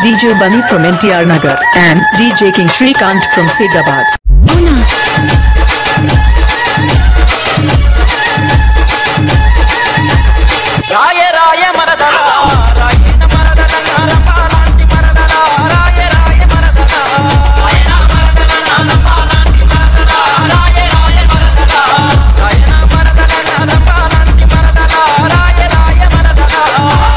DJ Bunny from NTR Nagar and DJ King Shrikant from Sidabad. Raya Raya Maradala, Raya Maradala, Rapalanti Maradala, Raya Raya Maradala, Raya Maradala, Rapalanti Maradala, Raya Raya Maradala, Raya Maradala, Rapalanti Maradala, Raya Raya Maradala.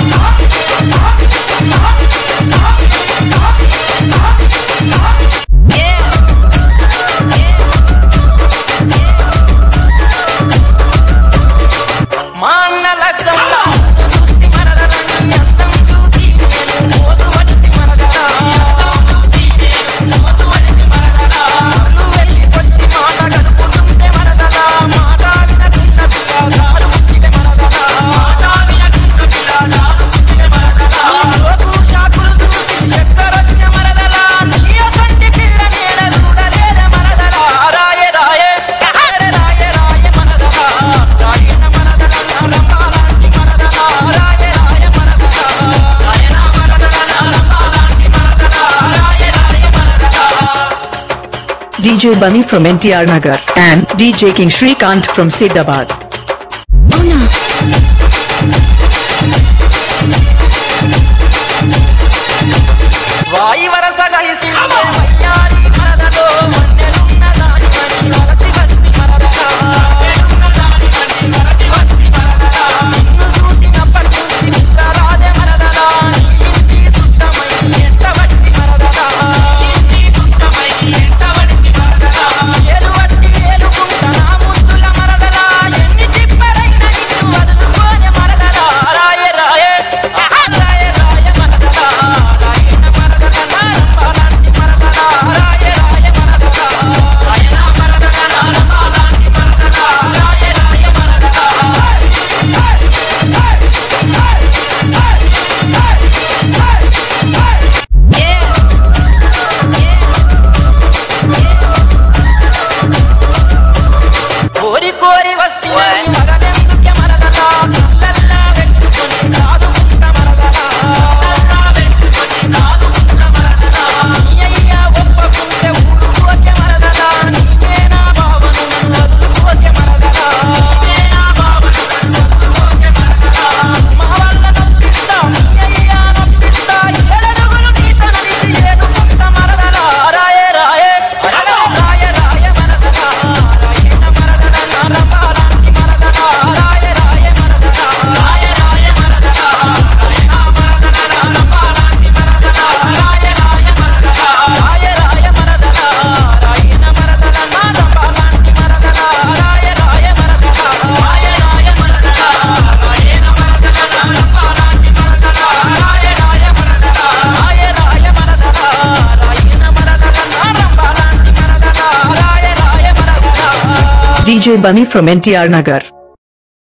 DJ Bunny from NTR Nagar and DJ King Shrikant from Sidabad. Vai varasa galisi mayyari maradalo mannelunna dani mani varati vasti maradala mannelunna dani mani varati vasti maradala ninnu chusinapati nunchi mittarade maradala ninti suttamai enta vatti maradala ninti suttamai enta vatti maradala elu vatti elukunta na muttula maradala enni tipparaina ninnu vadukone maradala raye raye raye raye maradala rayena maradala rapalanti maradala raye raye maradala rayena maradala rapalanti maradala raye raye maradala. కోరి కోరి వస్తే మగనెందుకే మరదలా కళ్ళల్లా వెట్టుకొని సాదుకుంట మరదలా కళ్ళల్లా వెట్టుకొని సాదుకుంట మరదలా నీ అయ్యా ఒప్పకుంటే ఊరుకోకే మరదలా నీకే నా బావను నన్ను వదులుకోకే మరదలా నీకే నా బావను నన్ను వదులుకోకే మరదలా మా వల్ల నొప్పిస్తా నీ అయ్యా నొప్పిస్తా ఏడడుగులు నీతో నడిచి ఏడుకుంట మరదలా రాయే రాయే రాయే రాయే మరదలా రాయన మరదలా రపాలంటి మరదలా రాయే రాయే మరదలా రాయే రాయే మరదలా రాయన మరదలా రపాలంటి మరదలా రాయే రాయే మరదలా రాయే రాయే మరదలా రాయన మరదలా రపాలంటి మరదలా రాయే రాయే మరదలా రాయే రాయే మరదలా రాయన మరదలా రపాలంటి మరదలా రాయే రాయే మరదలా రాయే రాయే మరదలా రాయన మరదలా రపాలంటి మరదలా రాయే రాయే మరదలా. DJ Bunny from NTR Nagar.